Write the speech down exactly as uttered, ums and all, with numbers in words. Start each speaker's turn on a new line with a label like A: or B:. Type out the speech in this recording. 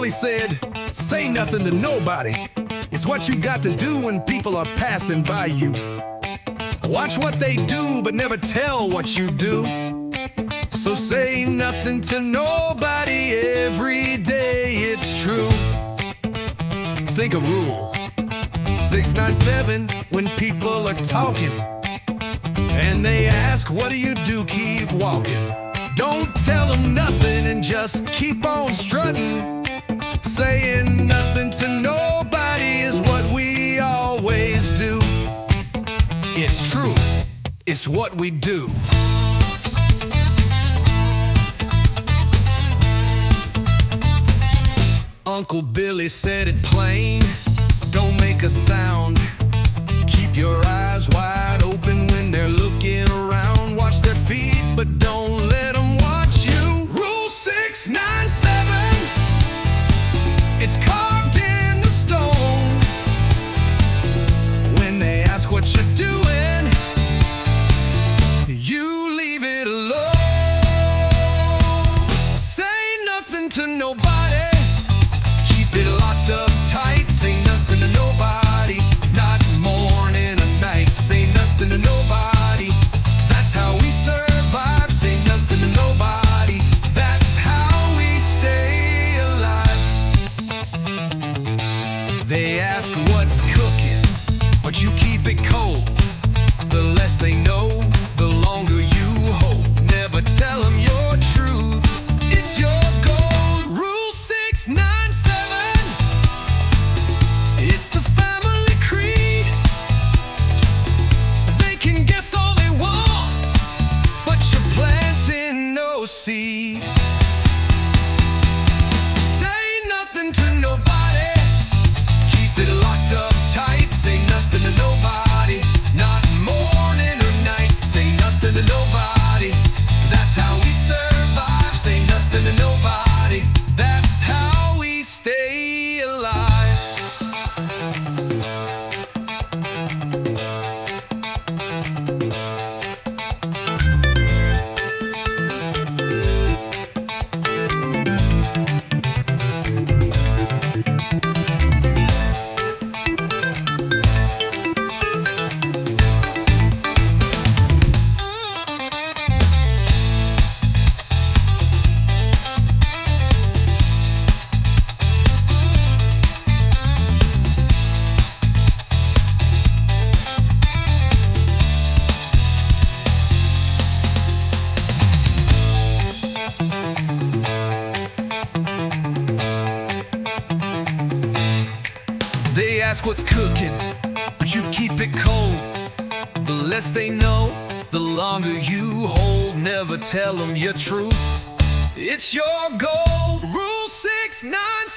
A: Billy said, say nothing to nobody. It's what you got to do when people are passing by you. Watch what they do, but never tell what you do. So say nothing to nobody every day, it's true. Think a rule. six nine seven, when people are talking and they ask, what do you do? Keep walking. Don't tell them nothing and just keep on strutting. Saying nothing to nobody is what we always do. It's true, it's what we do. Uncle Billy said it plain, don't make a sound. Keep your eyes wide open when they're looking around. Watch their feet, but don't let them watch you. Rule six nine seven, it's carved in the stone. When they ask what you're doing, you leave it alone. Say nothing to nobody, keep it locked up tight. Say nothing to nobody, not morning or night. Say nothing to nobody, that's how we survive. Say nothing to nobody, that's how we stay alive. They ask what's cooking, but you keep it cold. The less they know, the longer you hold. Never tell them your truth, it's your gold. Rule six nine seven, it's the family creed. They can guess all they want, but you're planting no seed. Say nothing to nobody, keep it locked up tight. Say nothing to nobody, not morning or night. Say nothing to nobody, that's how we survive. Say nothing to nobody, that's how we stay alive. They ask what's cooking, but you keep it cold. The less they know, the longer you hold. Never tell them your truth, it's your gold. Rule six nine